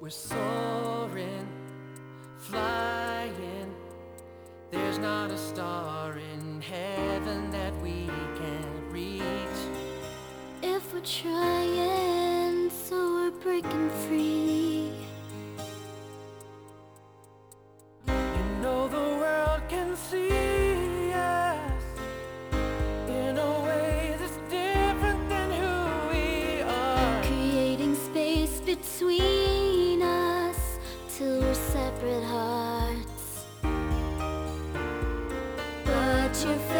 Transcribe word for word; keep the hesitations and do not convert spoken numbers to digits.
We're soaring, flying. There's not a star in heaven that we can't reach. If we're trying, so we're breaking free. You know the world can see us in a way that's different than who we are. Creating space between us till we're separate hearts. But you're